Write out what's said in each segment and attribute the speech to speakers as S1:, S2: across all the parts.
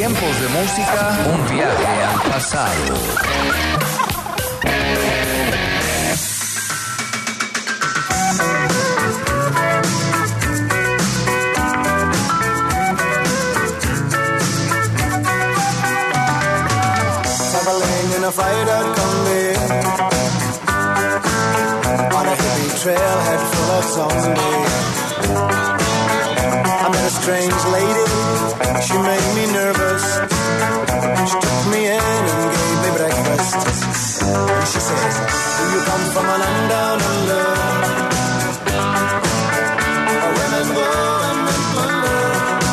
S1: tiempos de música, un viaje al pasado.
S2: Traveling in a freighter combi on a hippie trailhead full of zombies. I met a strange lady, she made me nervous. She took me in and gave me breakfast. And she said, do you come from a land down under? Where women go and men plunder.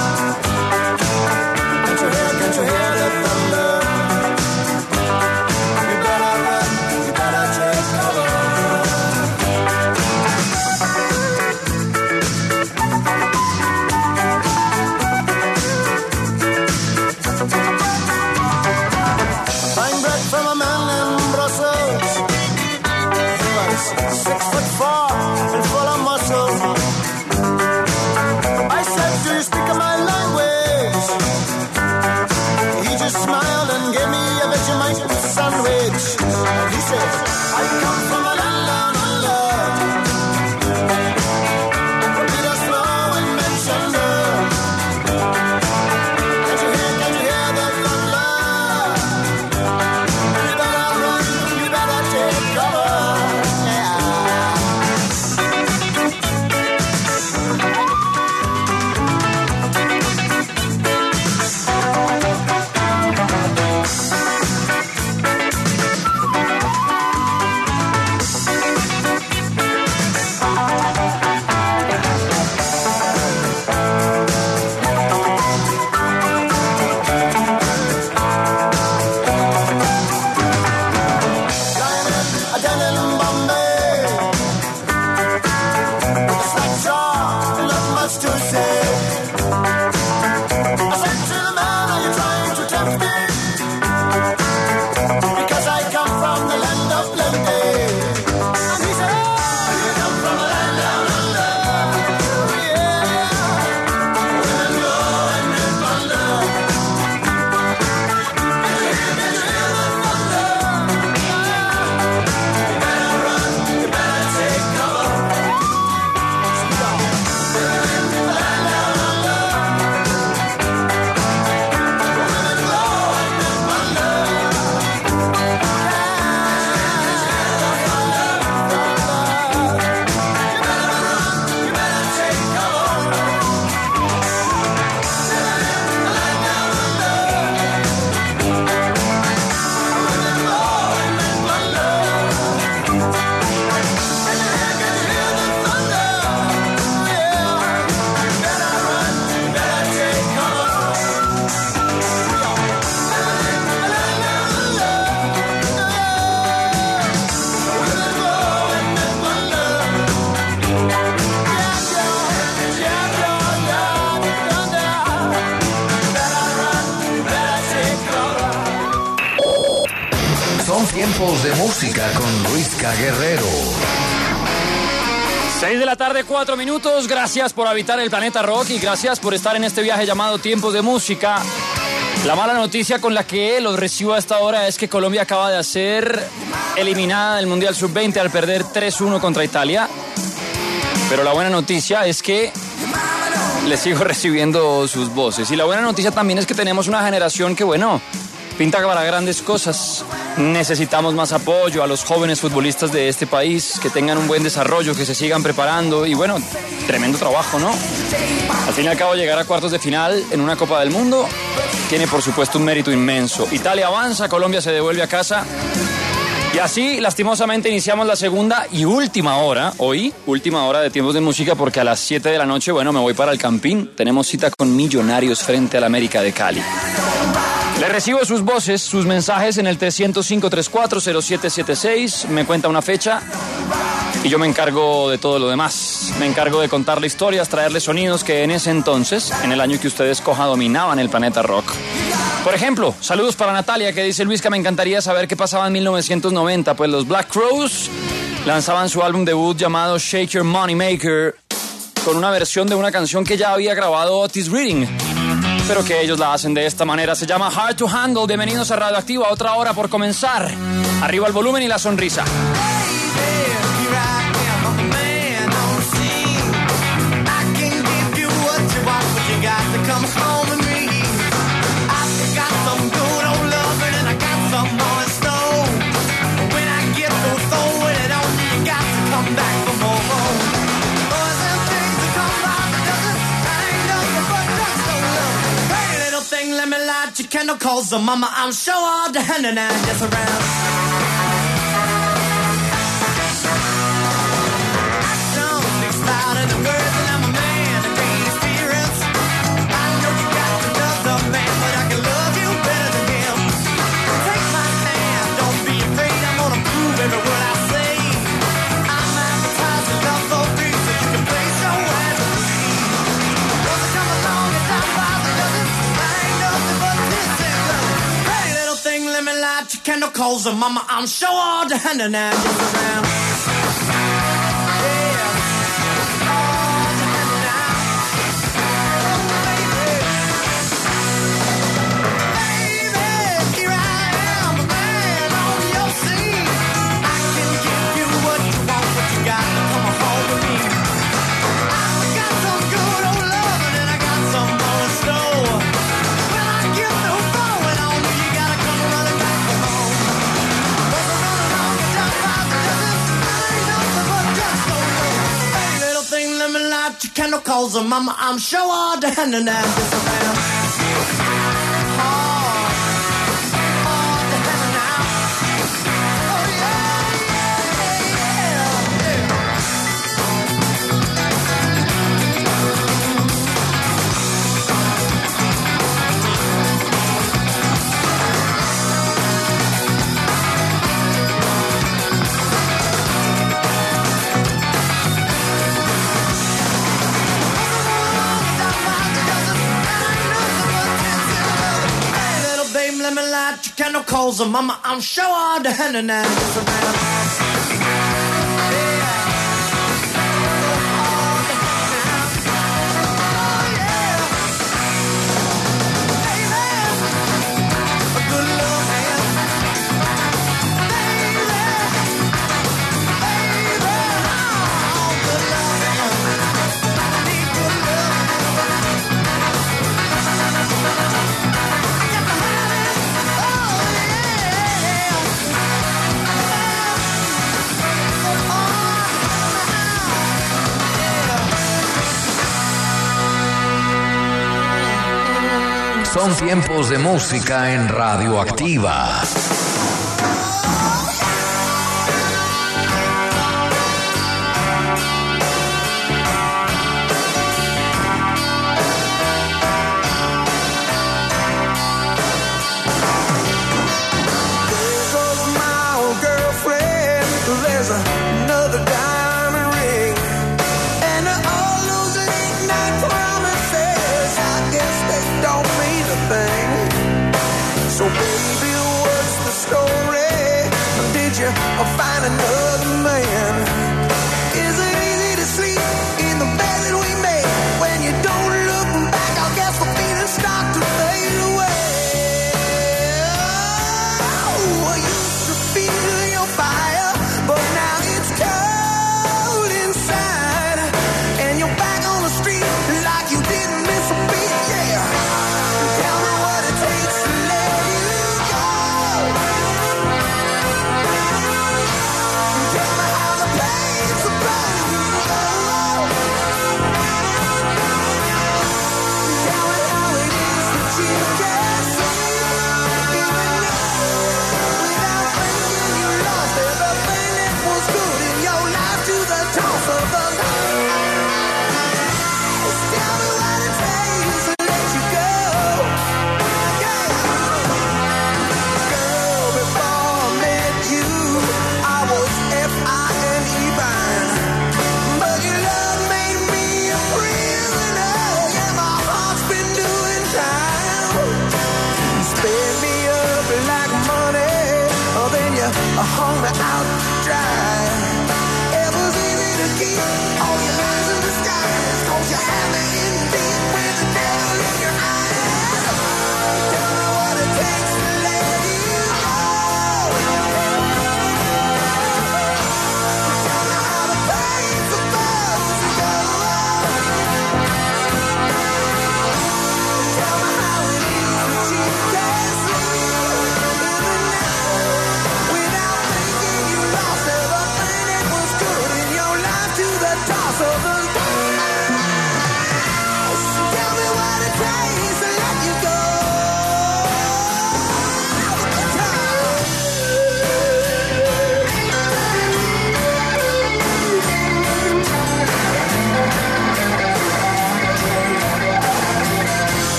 S2: Can't you hear the thunder? You better run, you better take cover. Buying bread from a man in Brussels. He was 6'4" and full of muscle. I said, do you speak my language? He just smiled and gave me a Vegemite sandwich. And he said, I come from a land down under. Where Peter's flow and men's under. Can't you hear the thunder? You better run, you better take cover. Yeah. Down in Bombay, with a slack jaw, not much to say. I said to the man, are you trying to tempt me? Because I come from the land of plenty. And he said, oh, you come from the land down under. Yeah, women go and men plunder. Can you hear the thunder? You better take cover. Women go and men plunder. You better take cover. Women go and men plunder. Can you hear the thunder? Yeah. You better run, you better take cover. Women go and men plunder. Yeah, thunder. You better run, you better take cover.
S1: Son tiempos de música con Luisca Guerrero.
S3: 6 de la tarde, 4 minutos. Gracias por habitar el planeta rock y gracias por estar en este viaje llamado Tiempos de Música. La mala noticia con la que los recibo a esta hora es que Colombia acaba de ser eliminada del Mundial Sub-20 al perder 3-1 contra Italia. Pero la buena noticia es que les sigo recibiendo sus voces. Y la buena noticia también es que tenemos una generación que, bueno, pinta para grandes cosas. Necesitamos más apoyo a los jóvenes futbolistas de este país, que tengan un buen desarrollo, que se sigan preparando y bueno, tremendo trabajo, ¿no? Al fin y al cabo, llegar a cuartos de final en una Copa del Mundo tiene por supuesto un mérito inmenso. Italia avanza, Colombia se devuelve a casa y así lastimosamente iniciamos la segunda y última hora, hoy, última hora de Tiempos de Música, porque a las 7 de la noche, bueno, me voy para el Campín. Tenemos cita con Millonarios frente al América de Cali. Le recibo sus voces, sus mensajes en el 305-340776. Me cuenta una fecha y yo me encargo de todo lo demás. Me encargo de contarle historias, traerle sonidos que en ese entonces, en el año que usted escoja, dominaban el planeta rock. Por ejemplo, saludos para Natalia, que dice: Luisca, me encantaría saber qué pasaba en 1990. Pues los Black Crowes lanzaban su álbum debut llamado Shake Your Money Maker, con una versión de una canción que ya había grabado Otis Redding. pero que ellos la hacen de esta manera. Se llama Hard to Handle. Bienvenidos a Radioactiva, otra hora por comenzar. Arriba el volumen y la sonrisa.
S2: Let me light your candle, cause the mama, I'm sure all the hand and I just around. Action speaks louder than words, and I'm a man of great experience. I know you got another man, but I can love you better than him. Take my hand, don't be afraid, I'm gonna prove every word I say. I'm advertising love for free, so you can place your hands on me. Doesn't come along and time by the dozen. Let me light your candle, cause the mama, I'm sure all the hand and I just around. Yeah, all the hand and I. Oh, baby. Baby, here I am, a man on your scene. I can give you what you want, but you got to come home with me. I got some good old loving and I got some more in store. When I get through throwing on you, you gotta come running back for home. Cause I'm running on the top by the dozen. I ain't nothing but just so low. Hey, little thing, let me light your candle, cause the mama, I'm sure all the hand and I just around. All the hand and I. Oh, yeah, yeah, yeah, yeah. Let me light your candle, cause the mama, I'm sure all the hand and I just around.
S1: Son tiempos de música en Radioactiva.
S4: So baby, what's the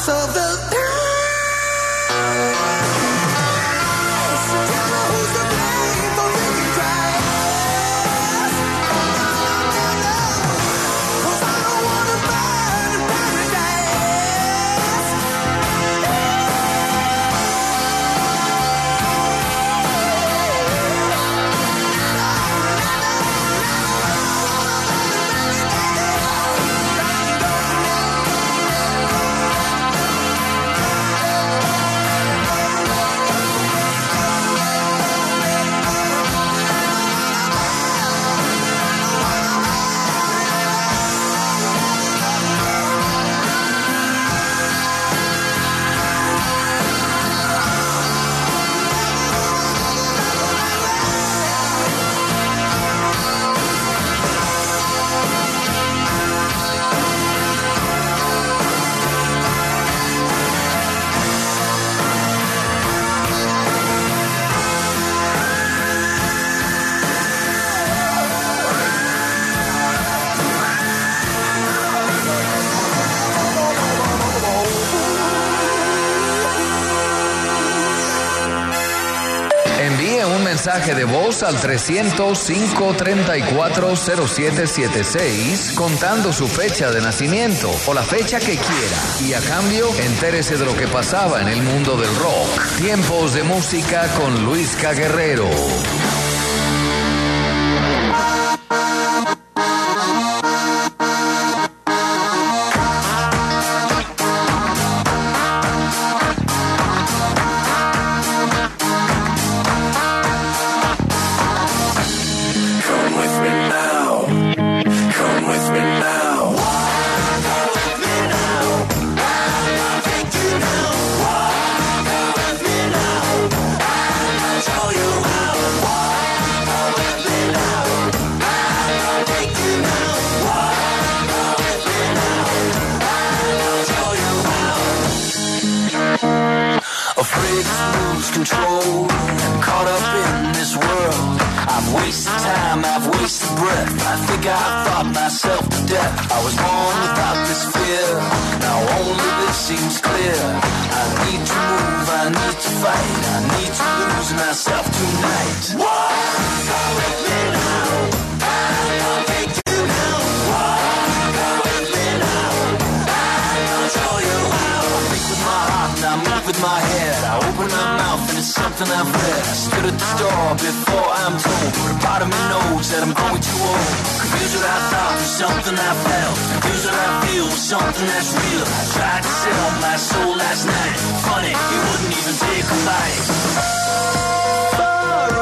S2: myself the
S1: mensaje de voz al 300-534-0776 contando su fecha de nacimiento o la fecha que quiera y a cambio entérese de lo que pasaba en el mundo del rock. Tiempos de música con Luisca Guerrero.
S4: Control, caught up in this world. I've wasted time, I've wasted breath. I think I've thought myself to death. I was born without this fear. Now only this seems clear. I need to move, I need to fight. I need to lose myself tonight. Walk with me now. I'll take you now. Walk with me now. I'll show you how. I think with my heart and I move with my head. I open my mouth and it's something I've read. I stood at the door before I'm told, but a part of me knows that I'm going too old. Confused what I thought was something I felt. Confused what I feel was something that's real. I tried to sell my soul last night. Funny, he wouldn't even take a bite. Far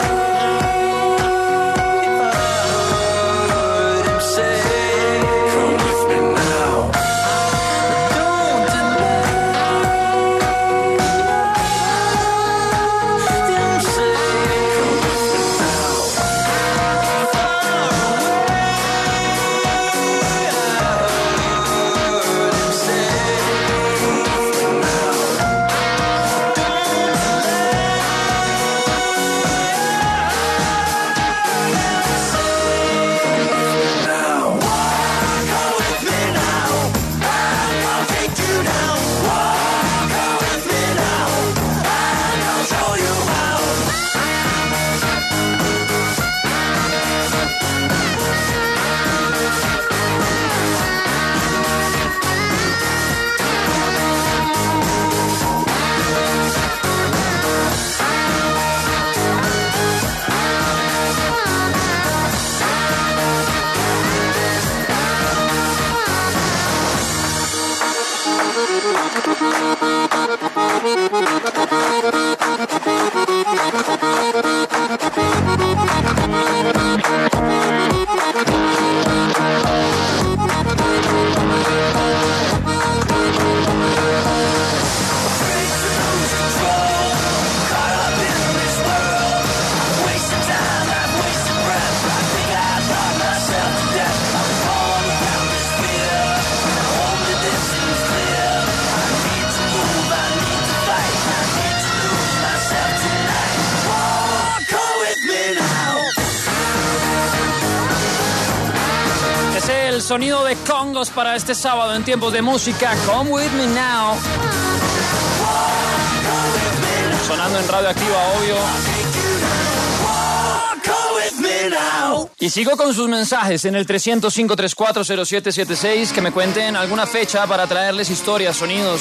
S4: away, I heard him say, come with me now. Don't deny.
S3: el sonido de congos para este sábado en Tiempos de Música. Come With Me Now. Sonando en Radioactiva, obvio. Y sigo con sus mensajes en el 305-340776, que me cuenten alguna fecha para traerles historias, sonidos.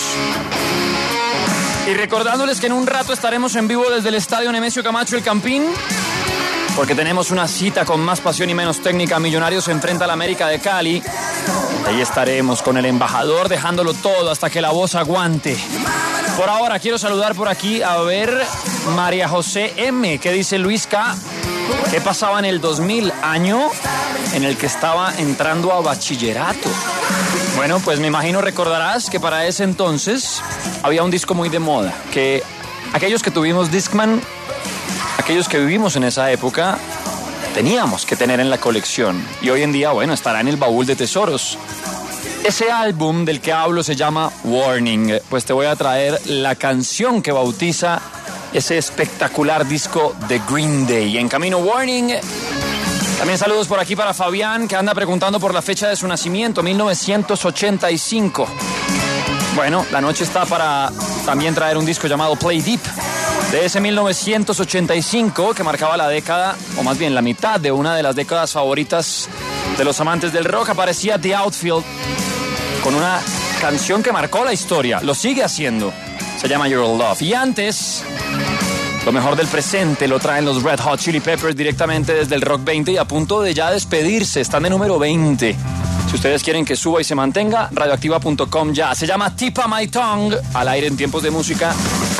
S3: Y recordándoles que en un rato estaremos en vivo desde el Estadio Nemesio Camacho El Campín, porque tenemos una cita con más pasión y menos técnica. Millonarios se enfrenta al América de Cali. Ahí estaremos con el embajador dejándolo todo hasta que la voz aguante. Por ahora quiero saludar por aquí a ver María José M, que dice Luis K. ¿Qué pasaba en el 2000, año en el que estaba entrando a bachillerato? Bueno, pues me imagino recordarás que para ese entonces había un disco muy de moda, que aquellos que tuvimos Discman, aquellos que vivimos en esa época, teníamos que tener en la colección. Y hoy en día, bueno, estará en el baúl de tesoros. Ese álbum del que hablo se llama Warning. Pues te voy a traer la canción que bautiza ese espectacular disco de Green Day. En camino, Warning. También saludos por aquí para Fabián, que anda preguntando por la fecha de su nacimiento, 1985. Bueno, la noche está para también traer un disco llamado Play Deep, de ese 1985, que marcaba la década, o más bien la mitad de una de las décadas favoritas de los amantes del rock. Aparecía The Outfield con una canción que marcó la historia, lo sigue haciendo, se llama Your Love. Y antes, lo mejor del presente lo traen los Red Hot Chili Peppers directamente desde el Rock 20 y a punto de ya despedirse, están de número 20. Si ustedes quieren que suba y se mantenga, radioactiva.com ya. Se llama Tip of My Tongue, al aire en Tiempos de Música.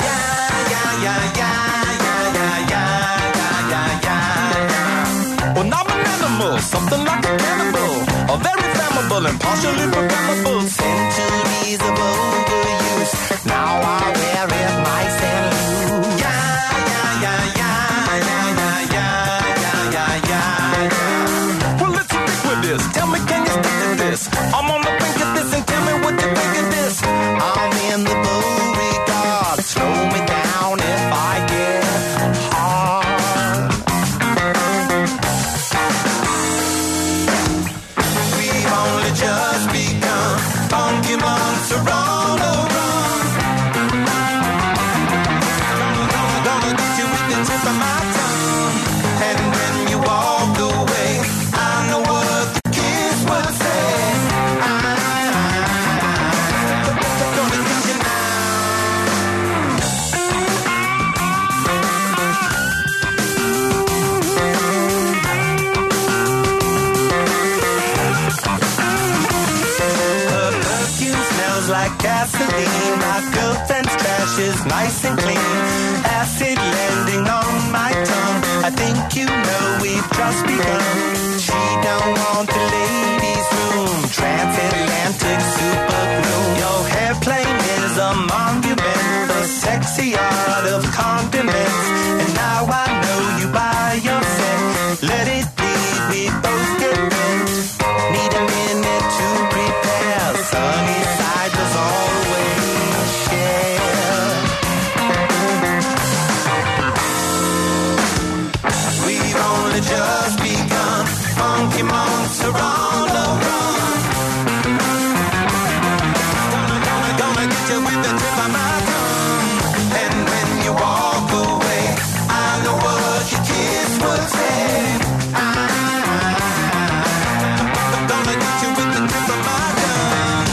S5: Well, I'm an animal, something like a cannibal, a very flammable and partially programmable. Centuries of overuse, now I wear it nice and loose. Yeah. Well, let's stick with this. Tell me, can you stick to this? I'm on the brink of this, and tell me what you think of this. I'm in the Beauregard. Slow me down if I get hard. Just begun, funky months are on the run. Gonna get you with the tip of my tongue. And when you walk away, I know what the kiss would say. Gonna get you now. Like gasoline, my girlfriend's trash is nice and clean. Acid landing on my tongue. I think you know we've just begun. She don't want the ladies' room. Transatlantic super glue. Your airplane is a monument, the sexy art of condiments. And now I know you by yourself. Let it be, we both get bent. Need a minute to prepare. Sunny side does always share. We've only just begun. Funky months are on the run. Gonna get you with the tip of my tongue. And when you walk away, I know what your kiss would say. Gonna get you with the tip of my tongue.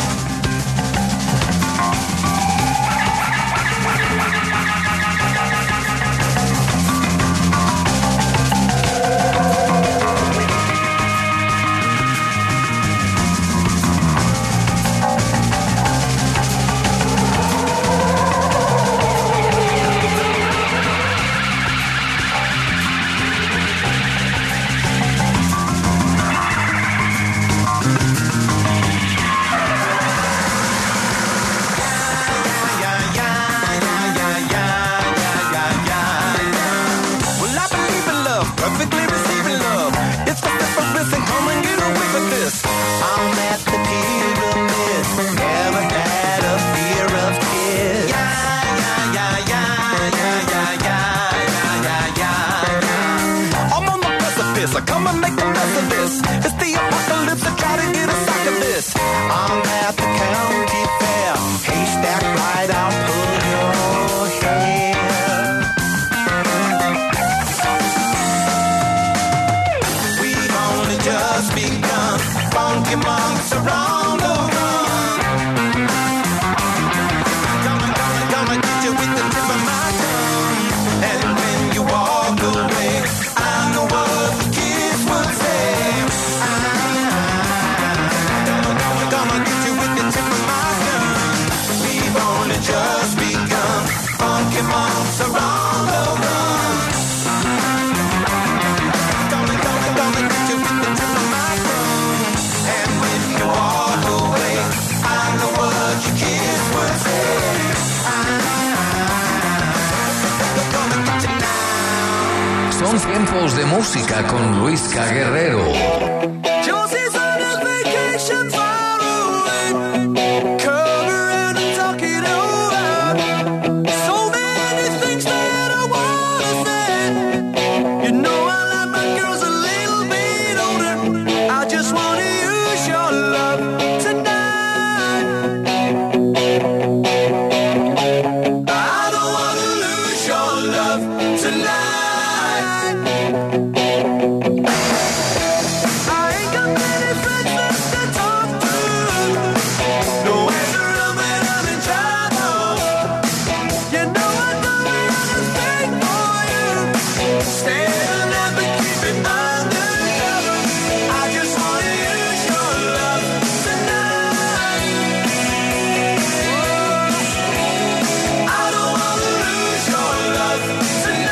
S5: Perfectly receiving love. It's the difference and come and get away with this. I'm at the pyramid. Never had a fear of kids. I'm on the precipice. I come and make the best of this. It's the apocalypse. I try to get us are on the run. Gonna get you with the tip of my tongue. And when you walk away, I know what the kids would say. Gonna get you with the tip of my gun. We've only just begun. Funky monks are on the run. Gonna get you with the tip of my gun. And when you walk away, I know what your kids would say. Gonna get you now.
S1: Son tiempos de música con Luis K. Guerrero.
S2: Josie's on a vacation far away. Come around and talk it over. So many things that I wanna say. You know I like my girls a little bit older. I just wanna use your love tonight. I don't wanna lose your love tonight. I ain't got many friends left to talk to. No answer when I'm in trouble. You know I know anything for you. Stand up and keep it undercover. I just wanna use your love tonight. I don't wanna lose your love tonight.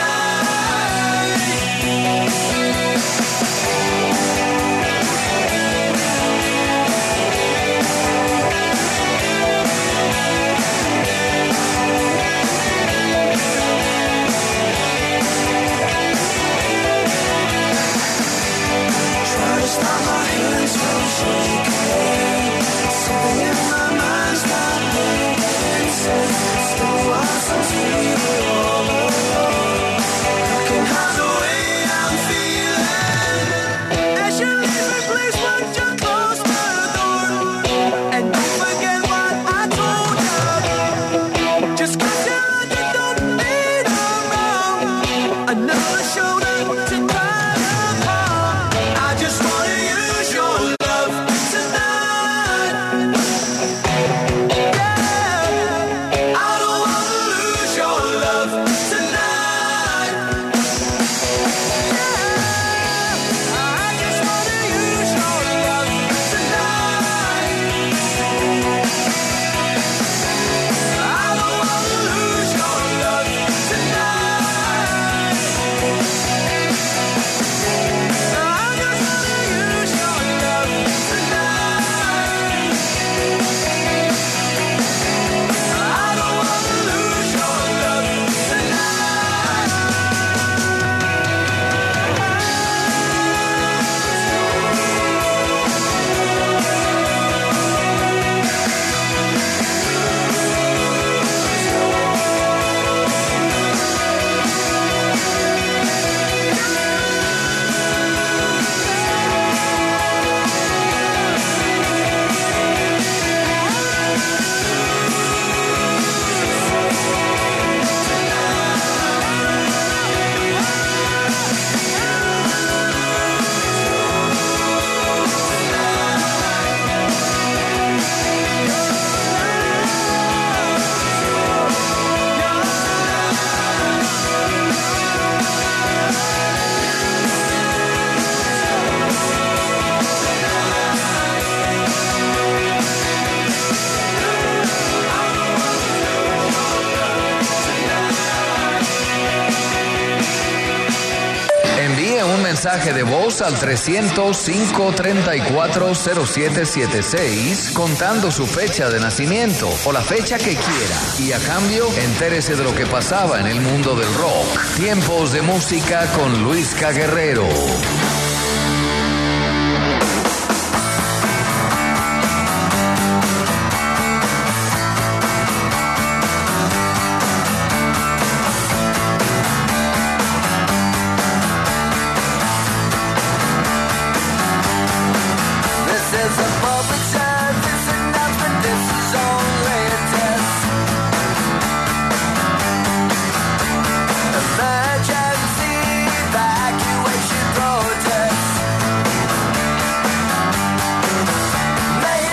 S2: Try to stop my hands from shaking. Something in my mind's not making sense. Still lost until all alone. I can hide the way I'm feeling. As you leave the place, won't you close the door? And don't forget what I told you. Just 'cause you don't need a wrong. Another shoulder to cry upon. I just wanna use your love tonight. Yeah, I don't wanna lose your love tonight. Yeah, I just wanna use your love tonight. I don't wanna lose your love tonight. I just wanna use your love tonight. I don't wanna lose your love
S1: Envíe un mensaje de voz al 300-534-0776 contando su fecha de nacimiento o la fecha que quiera. Y a cambio, entérese de lo que pasaba en el mundo del rock. Tiempos de música con Luis K. Guerrero.
S4: This is a public service announcement. This is only a test. Emergency evacuation protest. May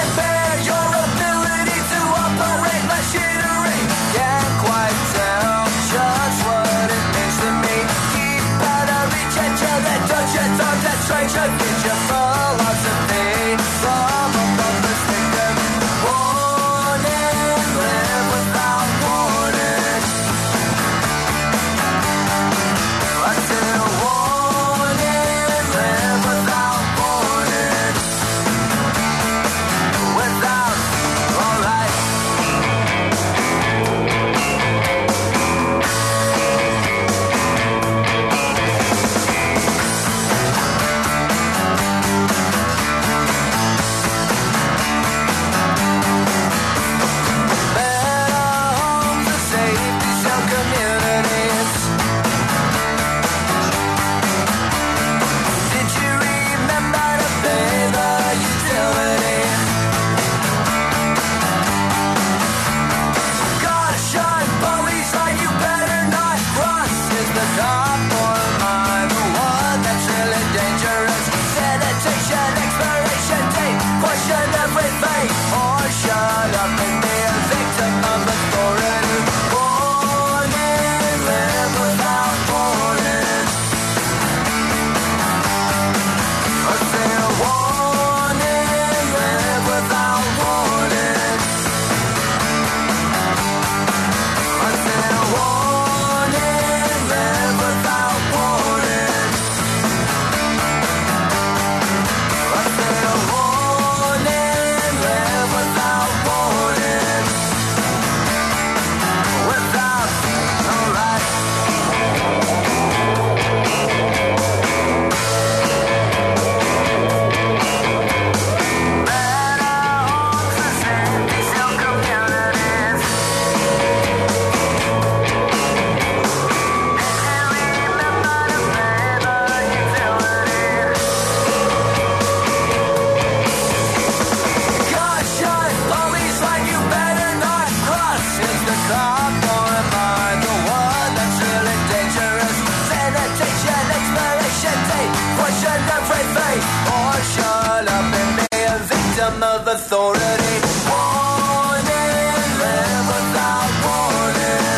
S4: rhythm of authority. Warning, live without warning.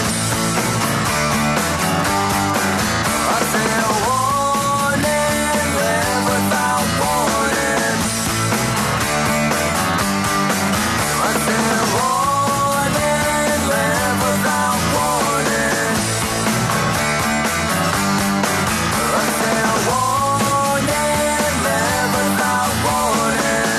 S4: I said warning, live without warning. I said warning, live without warning. I said warning, live without warning.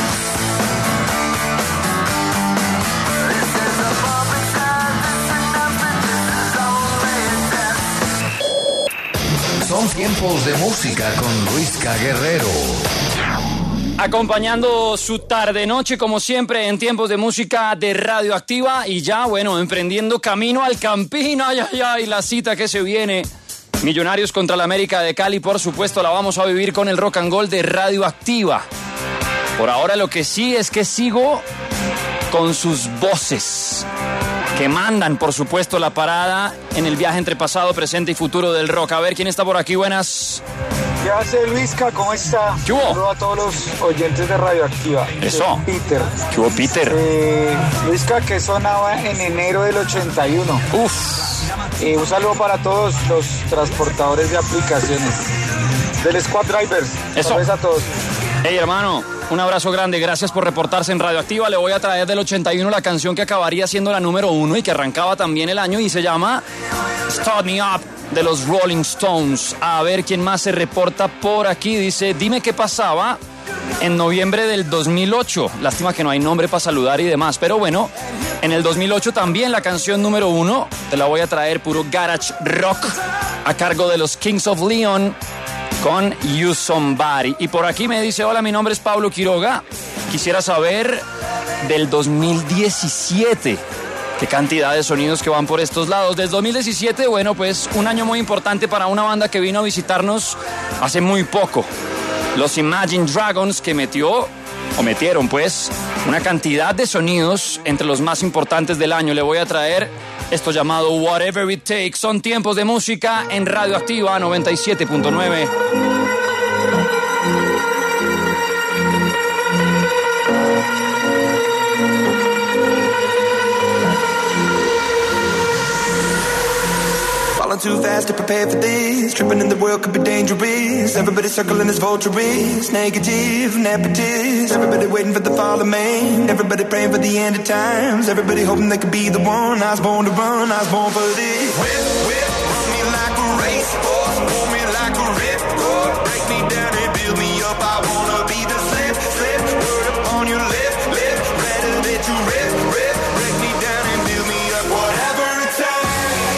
S4: This is a public service announcement. This is only a test.
S1: Son tiempos de música con Luisca Guerrero.
S3: Acompañando su tarde-noche, como siempre, en tiempos de música de Radioactiva. Y ya, bueno, emprendiendo camino al Campín. Ay, ay, ay, la cita que se viene. Millonarios contra la América de Cali, por supuesto, la vamos a vivir con el Rock and Roll de Radioactiva. Por ahora lo que sí es que sigo con sus voces, que mandan, por supuesto, la parada en el viaje entre pasado, presente y futuro del rock. A ver, ¿quién está por aquí? Buenas.
S6: ¿Qué hace Luisca? ¿Cómo está?
S3: ¿Qué hubo?
S6: Saludo a todos los oyentes de Radioactiva.
S3: Eso.
S6: Soy Peter.
S3: ¿Qué hubo, Peter?
S6: Luisca, que sonaba en enero del 81.
S3: Uf.
S6: Un saludo para todos los transportadores de aplicaciones. Del Squad Drivers.
S3: Eso.
S6: Saludos a todos.
S3: Hey, hermano, un abrazo grande. Gracias por reportarse en Radioactiva. Le voy a traer del 81 la canción que acabaría siendo la número 1 y que arrancaba también el año y se llama Start Me Up, de los Rolling Stones. A ver quién más se reporta por aquí. Dice, dime qué pasaba en noviembre del 2008. Lástima que no hay nombre para saludar y demás. Pero bueno, en el 2008 también la canción número 1. Te la voy a traer, puro garage rock, a cargo de los Kings of Leon, con You Somebody. Y por aquí me dice, hola, mi nombre es Pablo Quiroga. Quisiera saber del 2017. Qué cantidad de sonidos que van por estos lados. Desde 2017, bueno, pues un año muy importante para una banda que vino a visitarnos hace muy poco. Los Imagine Dragons, que metieron pues una cantidad de sonidos entre los más importantes del año. Le voy a traer esto llamado Whatever It Takes. Son tiempos de música en Radioactiva 97.9.
S5: Falling too fast to prepare for this. Tripping in the world could be dangerous. Everybody circling as vultures. Negative, nepotist. Everybody waiting for the fall of man. Everybody praying for the end of times. Everybody hoping they could be the one. I was born to run, I was born for this. Whip, run me like a racehorse. Pull me like a ripcord. Break me down and build me up. I wanna be the slip. Word up on your lip. Better that you rip. Break me down and build me up. Whatever it takes.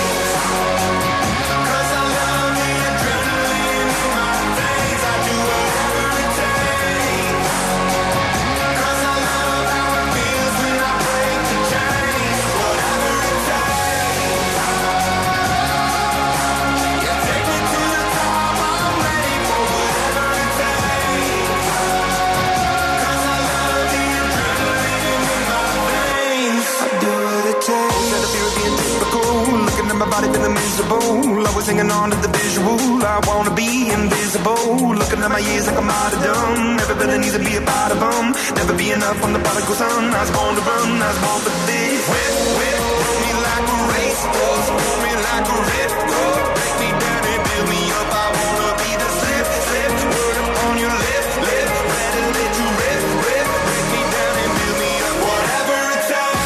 S5: My body feeling miserable. Always hanging on to the visual. I wanna be invisible. Looking at my years like I'm out of dumb. Everybody needs to be a part of them. Never be enough on the prodigal son. I was born to run, I was born for this. Whip, roll me like a racehorse. Pull me like a ripcord. Break me down and build me up. I wanna be the slip. Word up on your lip. Better that you rip. Break me down and build me up. Whatever it takes.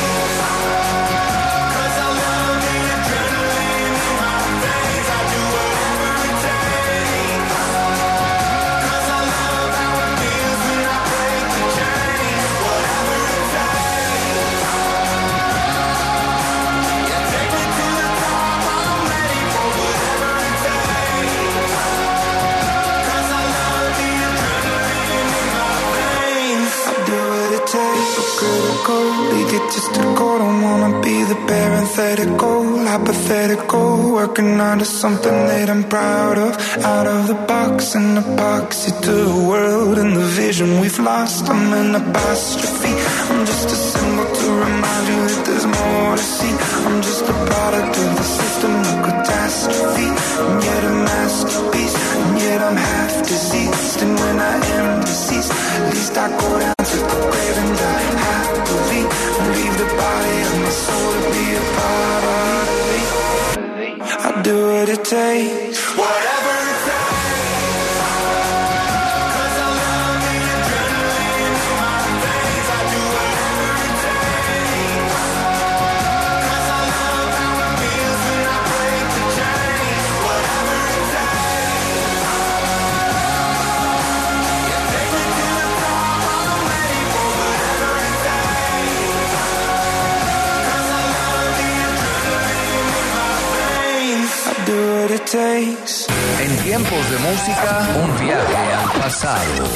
S5: Egotistical, don't wanna be the parenthetical, hypothetical, working onto something that I'm proud of, out of the box, an epoxy to the world and the vision we've lost. I'm an apostrophe, I'm just a symbol to remind you that there's more to see. I'm just a product of the system of catastrophe, and yet a masterpiece, and yet I'm half deceased, and when I am deceased, at least I go down to the grave
S1: música, un viaje al pasado.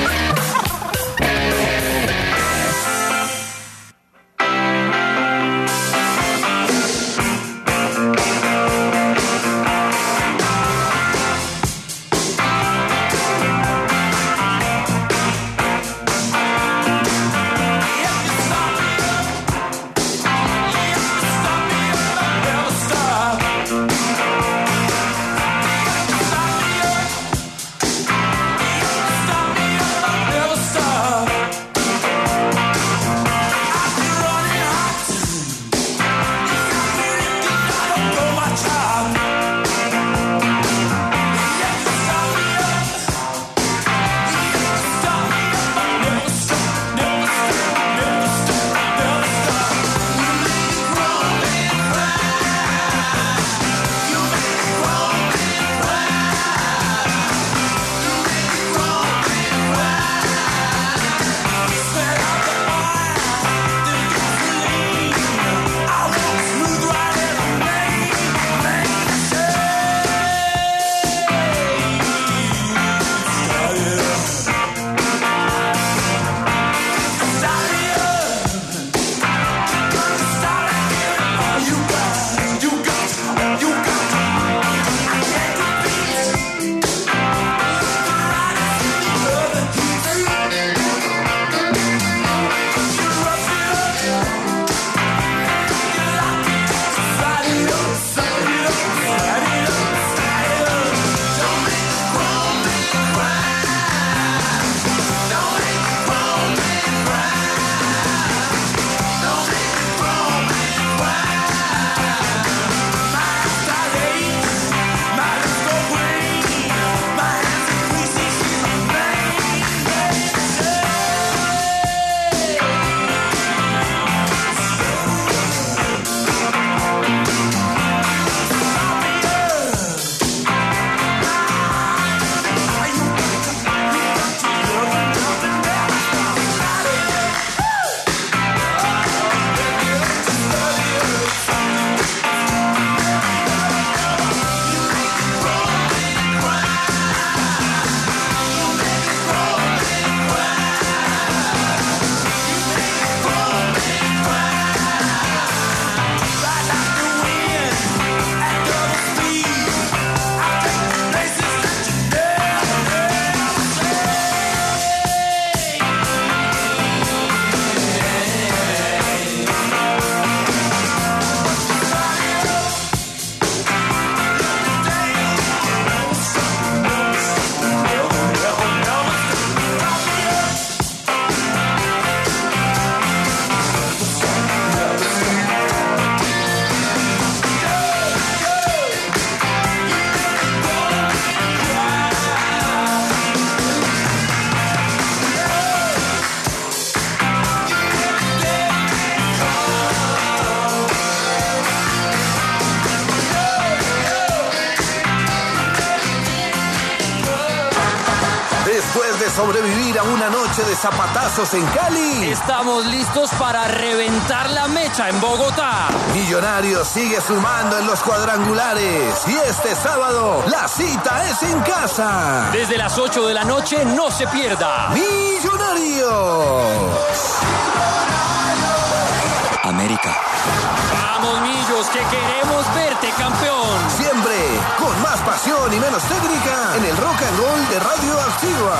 S7: Después de sobrevivir a una noche de zapatazos en Cali,
S3: estamos listos para reventar la mecha en Bogotá.
S7: Millonarios sigue sumando en los cuadrangulares y este sábado la cita es en casa.
S3: Desde las 8 de la noche no se pierda.
S7: Millonarios.
S4: América.
S3: Vamos, Millos, que queremos verte campeón.
S7: Siempre con más pasión y menos técnica en el Rock and Roll de Radio Activa.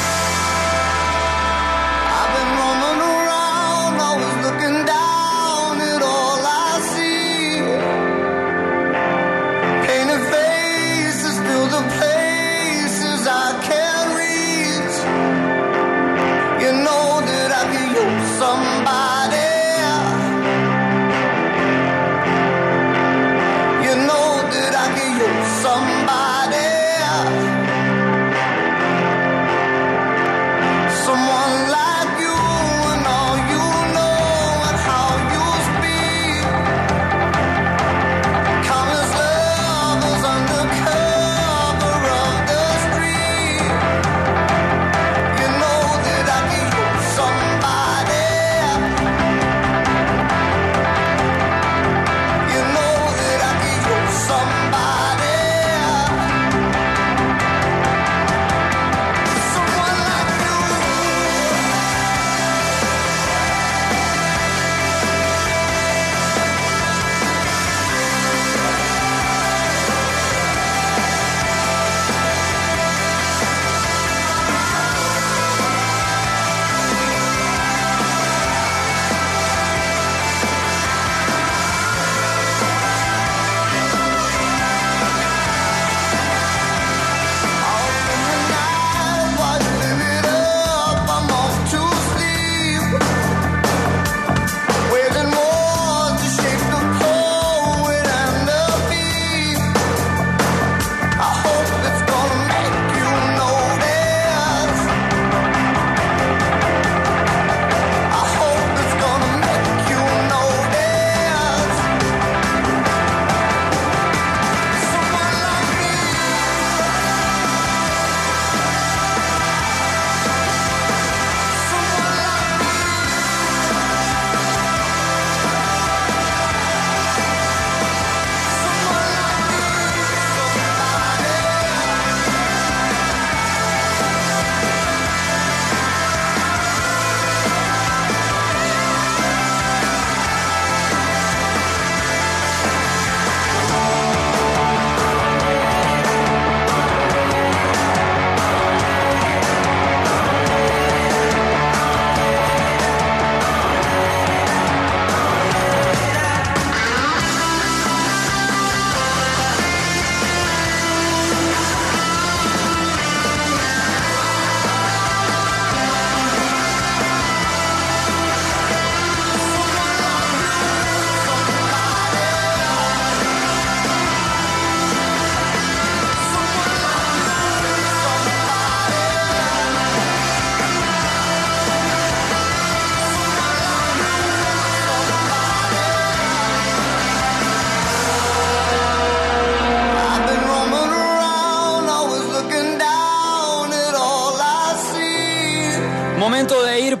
S2: I've been roaming around, always looking down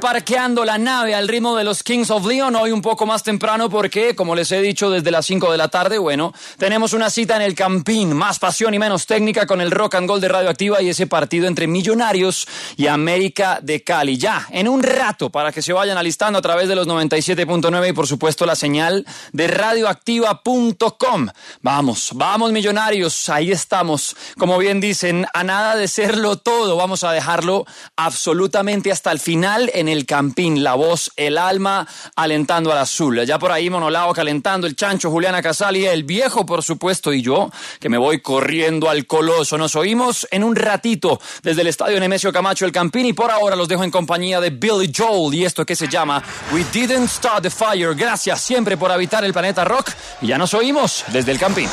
S3: parqueando la nave al ritmo de los Kings of Leon, hoy un poco más temprano porque, como les he dicho, desde las 5 de la tarde, bueno, tenemos una cita en el Campín, más pasión y menos técnica con el Rock and Gold de Radioactiva y ese partido entre Millonarios y América de Cali. Ya, en un rato, para que se vayan alistando a través de los 97.9 y por supuesto la señal de radioactiva.com. Vamos Millonarios, ahí estamos. Como bien dicen, a nada de serlo todo, vamos a dejarlo absolutamente hasta el final en el Campín. La voz, el alma, alentando al azul. Ya por ahí Monolao calentando, el Chancho, Juliana Casali, el viejo por supuesto y yo, que me voy corriendo al Coloso. Nos oímos en un ratito desde el estadio Nemesio Camacho, el Campín, y por ahora los dejo en compañía de Billy Joel y esto que se llama We Didn't Start the Fire. Gracias siempre por habitar el planeta rock y ya nos oímos desde el Campín.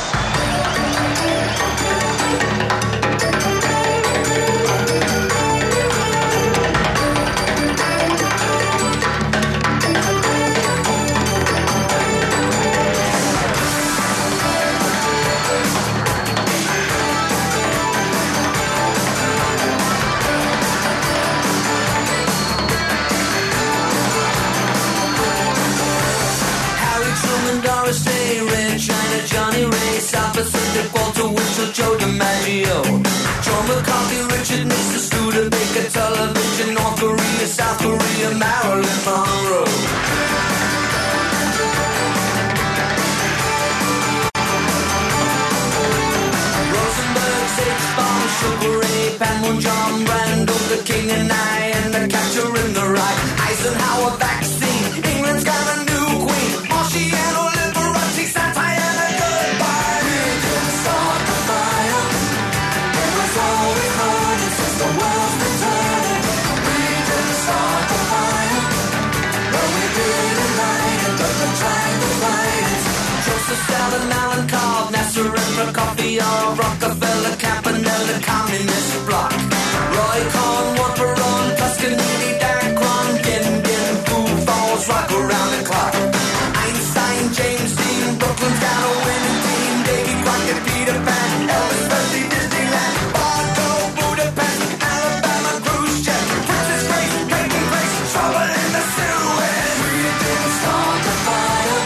S8: Doris Day, Red China, Johnny Ray, South Pacific, Walter Winchell, Joe DiMaggio, John McCarthy, Richard Nixon, Studebaker, Television, North Korea, South Korea, Marilyn Monroe. Rosenberg, Sage Bomb, Sugar Ray, Panmon, John Brando, the King and I, and the Catcher in the Rye, Eisenhower vaccine, England's got a new queen, Marciano. Stalin, Allen, Cobb, Nasser and Prokofiev, Rockefeller, Campanella, Communist Bloc, Roy Cohn, Warperon, Tuscanini, Dacron, Gin, Food Falls, rock around the clock. Einstein, James Dean, Brooklyn's got a winning team, Davy Crockett, Peter Pan, Elvis Presley, Disneyland, Bardo, Budapest, Alabama, Khrushchev, Princess Grace, Bacon Grace, trouble in the Suez. We didn't start the fire.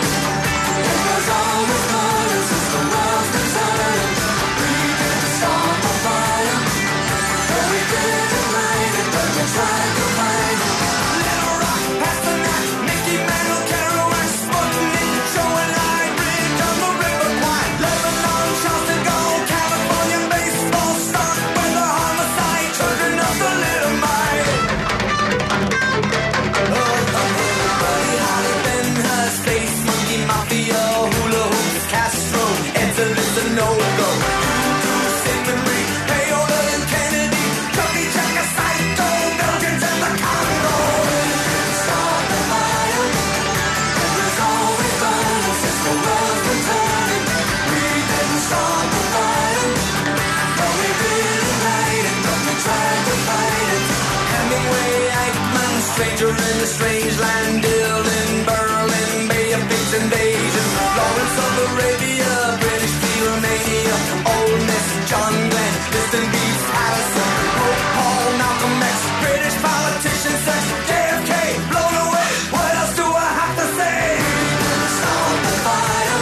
S8: Stranger in a strange land, Dylan, Berlin, Bay of Pigs invasion, Lawrence of Arabia, British Free Romania, Old Miss, John Glenn, Distant Beats, Addison, Pope Paul, Malcolm X, British politician, sex, JFK, blown away. What else do I have to say? We didn't start the fire.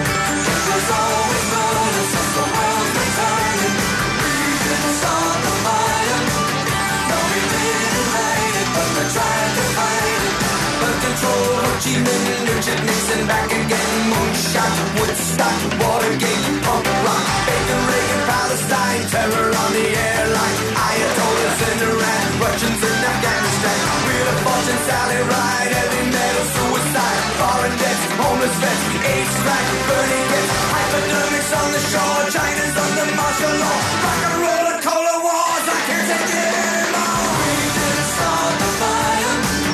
S8: It was always burning since the world's been turning. We didn't start the fire. No, we didn't light it, but we tried to fight it. But control, Ho Chi Minh, Richard Nixon, back again. Moonshot, Woodstock, Watergate, punk rock, Bacon, Reagan, Palestine, terror on the airline, Ayatollahs in Iran, Russians in Afghanistan, Wheel of Fortune, Sally Ride, heavy metal, suicide, foreign debts, homeless vets, AIDS strike, burning gets, hypodermics on the shore, China's under martial law, rock and roll and cola wars, I can't take it anymore. We didn't start the fire.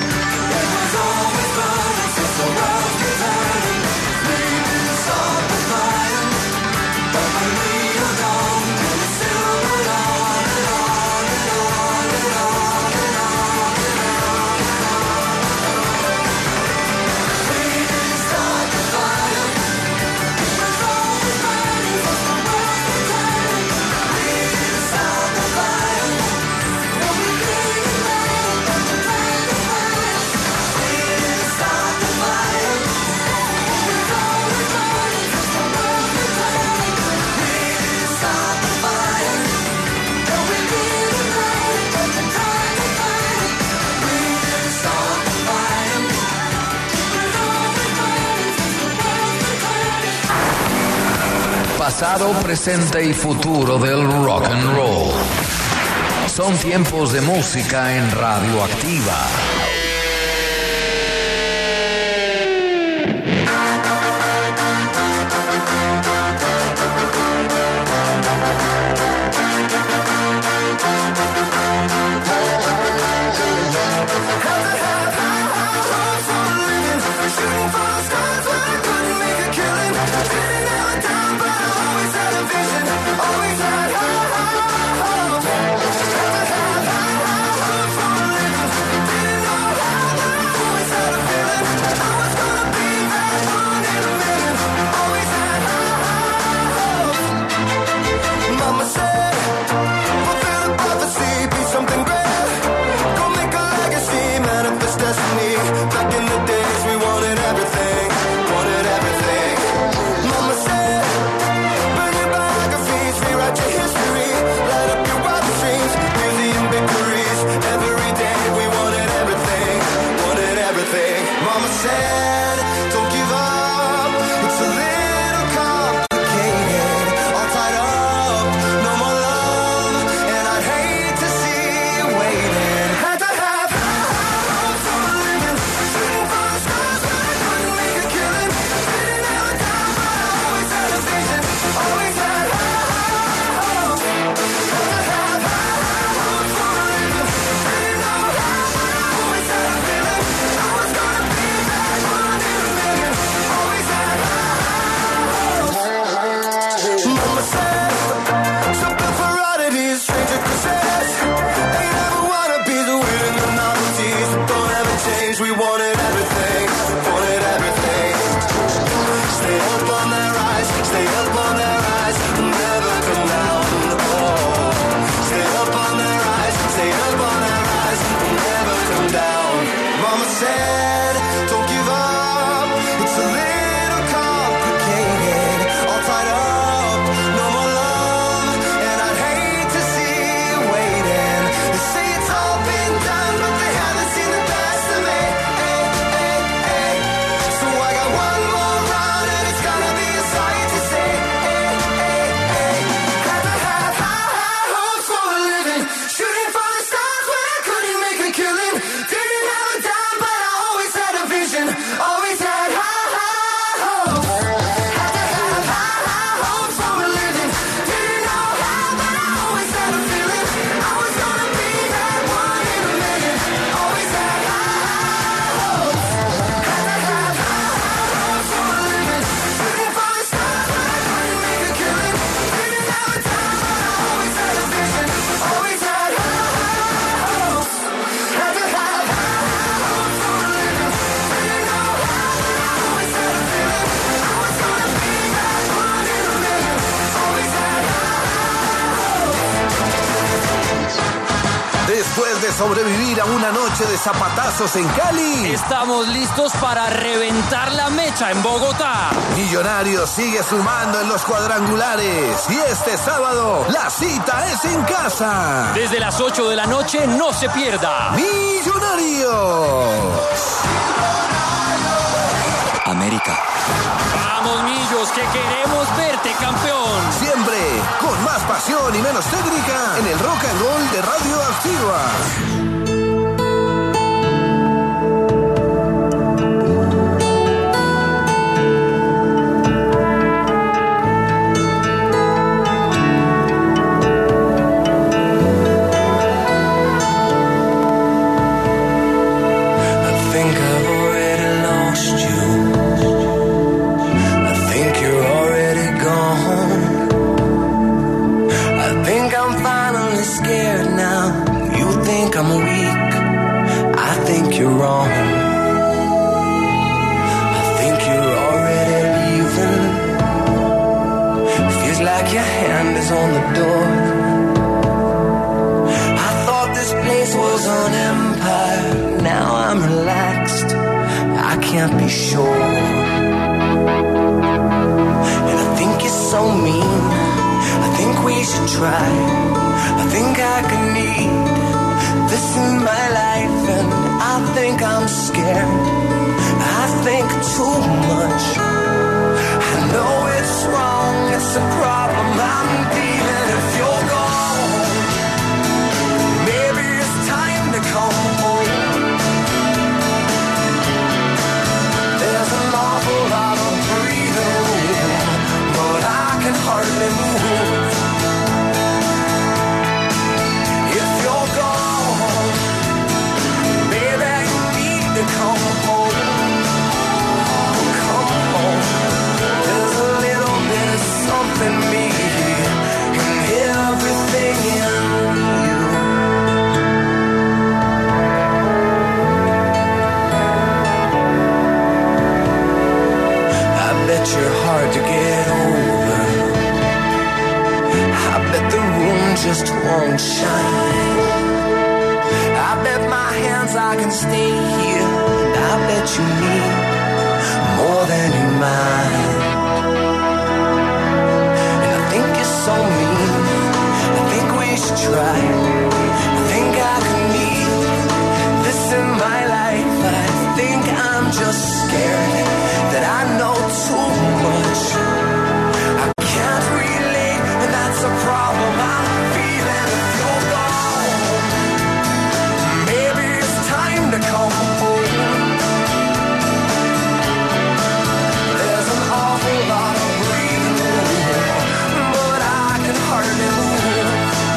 S8: It was always burning since the world's been turning. We didn't start the fire.
S1: pasado, presente y futuro del rock and roll. Son tiempos de música en Radioactiva.
S7: Después de sobrevivir a una noche de zapatazos en Cali,
S3: estamos listos para reventar la mecha en Bogotá.
S7: Millonarios sigue sumando en los cuadrangulares y este sábado la cita es en casa.
S3: Desde las 8 de la noche no se pierda.
S7: Millonarios.
S9: América.
S3: Vamos, Millos, que queremos verte campeón.
S7: Siempre con más pasión y menos técnica en el Rock and Roll de Radioactiva.
S5: I'm weak, I think you're wrong. I think you're already leaving. Feels like your hand is on the door. I thought this place was an empire. Now I'm relaxed, I can't be sure. And I think you're so mean, I think we should try. I think I can need this in my life, and I think I'm scared. I think too much. I know it's wrong, it's a problem.
S4: just won't shine. I bet my hands I can stay here, and I bet you need more than you mind. And I think you're so mean, I think we should try. I think I could need this in my life. I think I'm just scared that I know too much. I can't relate, and that's a problem I'm feeling. If you're gone, maybe it's time to come home. There's an awful lot of breathing room, but I can hardly move.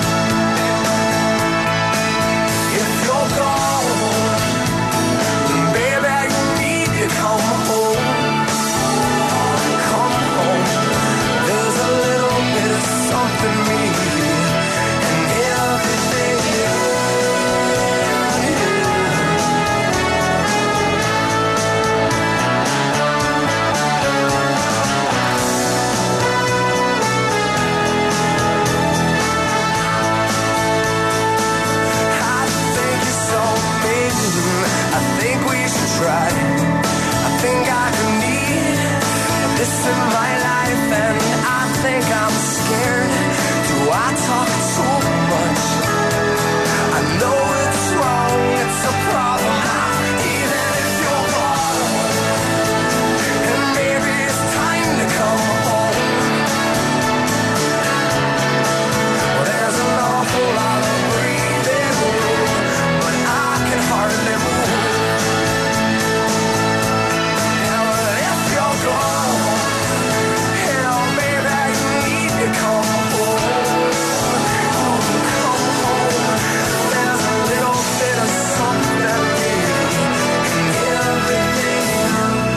S4: If you're gone, baby, you need to come home. Come home. There's a little bit of something me and everything. I think you're so amazing. I think we should try. I think I can need this in my life, and I think I'm scared. Do I talk too much? I know it's wrong, it's a problem now, even if you're gone. And maybe it's time to come home. Well, there's an awful lot of breathing room, but I can hardly move. Yeah, well, if you're gone, hell, baby, you need to come home. Come home. There's a little bit of something in everything.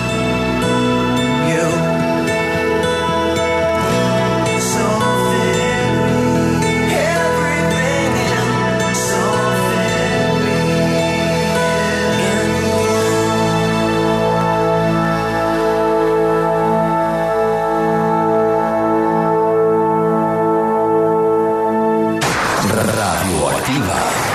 S4: You. Something. Everything in something in you.
S1: Radioactiva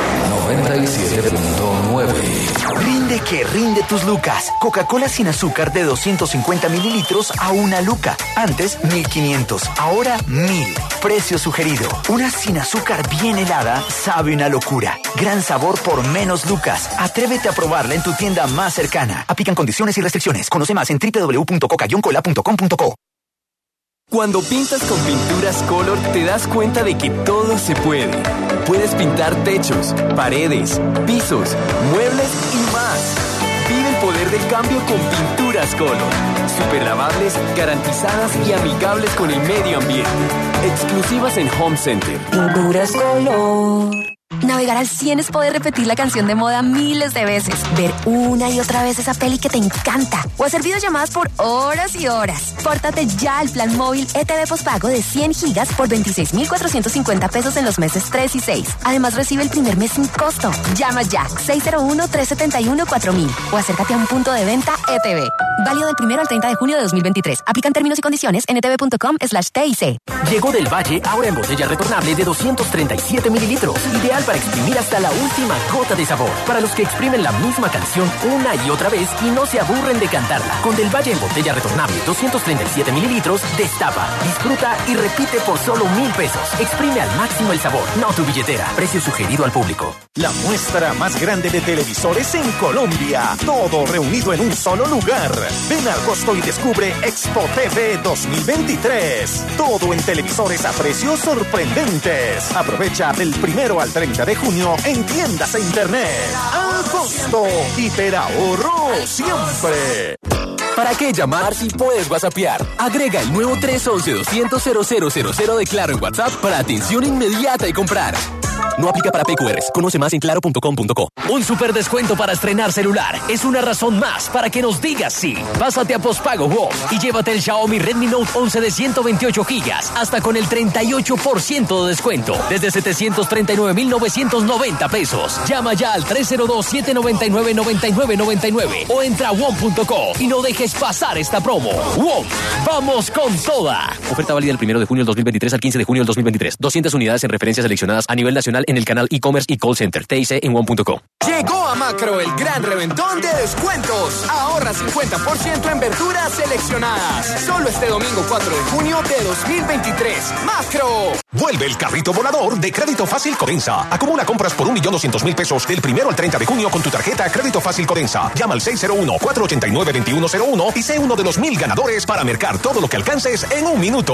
S1: 97.9.
S10: Rinde que rinde tus lucas. Coca-Cola sin azúcar de 250 mililitros a 1 luca. Antes 1.500, ahora 1.000. Precio sugerido. Una sin azúcar bien helada sabe una locura. Gran sabor por menos lucas. Atrévete a probarla en tu tienda más cercana. Aplican condiciones y restricciones. Conoce más en www.coca-cola.com.co.
S11: Cuando pintas con Pinturas Color, te das cuenta de que todo se puede. Puedes pintar techos, paredes, pisos, muebles y más. Vive el poder del cambio con Pinturas Color. Super lavables, garantizadas y amigables con el medio ambiente. Exclusivas en Home Center.
S12: Pinturas Color. Navegar al 100 es poder repetir la canción de moda miles de veces, ver una y otra vez esa peli que te encanta o hacer videollamadas por horas y horas. Pórtate ya al plan móvil ETV postpago de 100 gigas por 26,450 pesos en los meses 3 y 6. Además recibe el primer mes sin costo. Llama ya 601-371-4000 o acércate a un punto de venta ETV. Válido del 1 al 30 de junio de 2023. Aplican términos y condiciones en etv.com/TIC.
S13: Llegó del Valle ahora en botella retornable de 237 mililitros. Ideal para exprimir hasta la última gota de sabor. Para los que exprimen la misma canción una y otra vez y no se aburren de cantarla. Con del Valle en botella retornable 237 mililitros, destapa, disfruta y repite por solo 1,000 pesos. Exprime al máximo el sabor, no tu billetera. Precio sugerido al público.
S14: La muestra más grande de televisores en Colombia. Todo reunido en un solo lugar. Ven al costo y descubre Expo TV 2023. Todo en televisores a precios sorprendentes. Aprovecha del 1 al 30 de junio en tiendas e internet. Al costo. Hiperahorro siempre.
S11: ¿Para qué llamar si puedes whatsappear? Agrega el nuevo 311-200-0000 de Claro en WhatsApp para atención inmediata y comprar.
S13: No aplica para PQRs. Conoce más en claro.com.co.
S15: Un super descuento para estrenar celular es una razón más para que nos digas sí. Pásate a Postpago WOM y llévate el Xiaomi Redmi Note 11 de 128 gigas hasta con el 38% de descuento desde 739.990 pesos. Llama ya al 302-799-9999 o entra a WOM.co y no dejes pasar esta promo. WOM, vamos con toda.
S13: Oferta válida del 1 de junio del 2023 al 15 de junio del 2023. 200 unidades en referencias seleccionadas a nivel nacional en el canal e-commerce y call center TIC en WOM.co.
S16: Llegó a Macro el gran reventón de descuentos. Ahorra 50% en verduras seleccionadas. Solo este domingo 4 de junio de 2023. Macro.
S14: Vuelve el carrito volador de Crédito Fácil Codensa. Acumula compras por 1.200.000 pesos del 1 al 30 de junio con tu tarjeta Crédito Fácil Codensa. Llama al 601-489-2101 y sé uno de los 1.000 ganadores para mercar todo lo que alcances en un minuto.